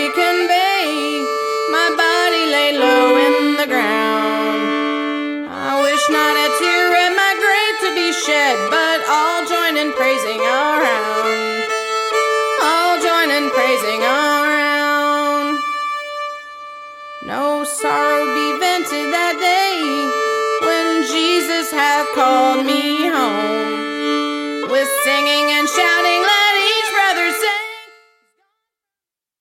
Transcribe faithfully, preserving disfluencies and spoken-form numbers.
glory convey, my body lay low in the ground. I wish not a tear at my grave to be shed, but all join in praising around. All join in praising around. No sorrow be vented that day, when Jesus hath called me